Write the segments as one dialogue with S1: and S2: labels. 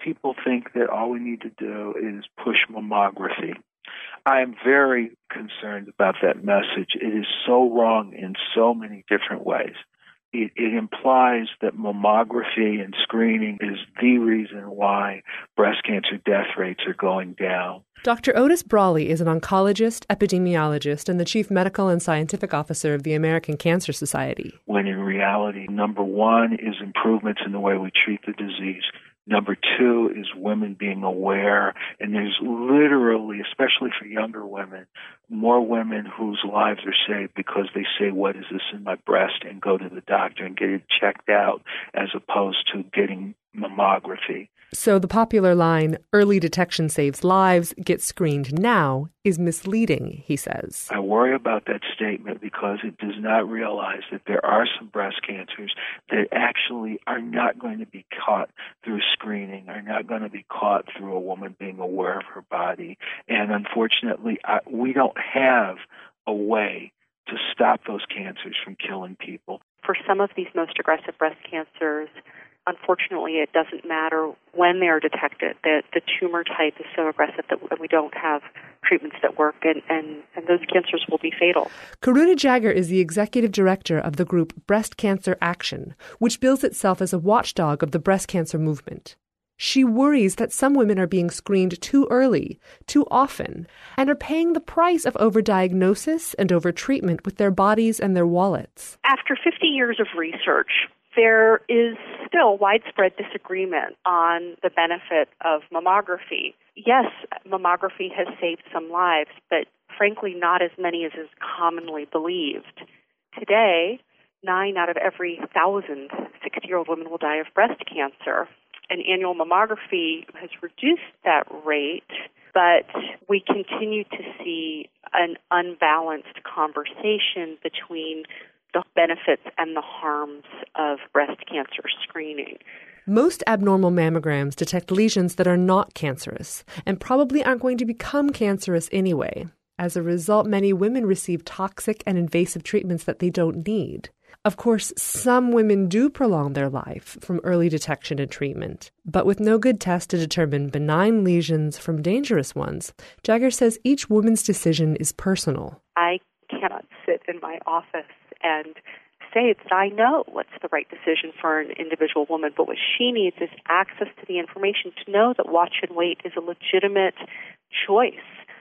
S1: People think that all we need to do is push mammography. I am very concerned about that message. It is so wrong in so many different ways. It implies that mammography and screening is the reason why breast cancer death rates are going down.
S2: Dr. Otis Brawley is an oncologist, epidemiologist, and the chief medical and scientific officer of the American Cancer Society.
S1: When in reality, number one is improvements in the way we treat the disease. Number two is women being aware, and there's literally, especially for younger women, more women whose lives are saved because they say, what is this in my breast, and go to the doctor and get it checked out as opposed to getting mammography.
S2: So the popular line, early detection saves lives, get screened now, is misleading, he says.
S1: I worry about that statement because it does not realize that there are some breast cancers that actually are not going to be caught through screening, are not going to be caught through a woman being aware of her body. And unfortunately, we don't have a way to stop those cancers from killing people.
S3: For some of these most aggressive breast cancers, unfortunately, it doesn't matter when they are detected. The tumor type is so aggressive that we don't have treatments that work, and those cancers will be fatal.
S2: Karuna Jagger is the executive director of the group Breast Cancer Action, which bills itself as a watchdog of the breast cancer movement. She worries that some women are being screened too early, too often, and are paying the price of overdiagnosis and overtreatment with their bodies and their wallets.
S3: After 50 years of research, there is still widespread disagreement on the benefit of mammography. Yes, mammography has saved some lives, but frankly not as many as is commonly believed. Today, 9 out of every 1,000 60-year-old women will die of breast cancer. And annual mammography has reduced that rate, but we continue to see an unbalanced conversation between the benefits and the harms of breast cancer screening.
S2: Most abnormal mammograms detect lesions that are not cancerous and probably aren't going to become cancerous anyway. As a result, many women receive toxic and invasive treatments that they don't need. Of course, some women do prolong their life from early detection and treatment, but with no good test to determine benign lesions from dangerous ones, Jagger says each woman's decision is personal.
S3: I cannot sit in my office and say that I know what's the right decision for an individual woman, but what she needs is access to the information to know that watch and wait is a legitimate choice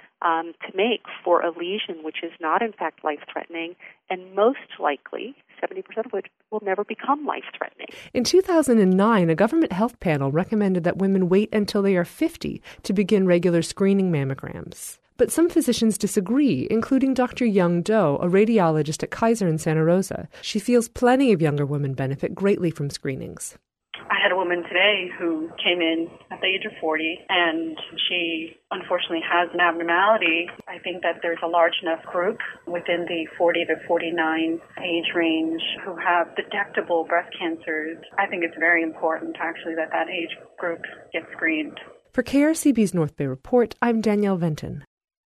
S3: to make for a lesion which is not in fact life-threatening, and most likely 70% of which will never become life-threatening.
S2: In 2009, a government health panel recommended that women wait until they are 50 to begin regular screening mammograms. But some physicians disagree, including Dr. Young Do, a radiologist at Kaiser in Santa Rosa. She feels plenty of younger women benefit greatly from screenings.
S4: I had a woman today who came in at the age of 40, and she unfortunately has an abnormality. I think that there's a large enough group within the 40 to 49 age range who have detectable breast cancers. I think it's very important, actually, that age group gets screened.
S2: For KRCB's North Bay Report, I'm Danielle Venton.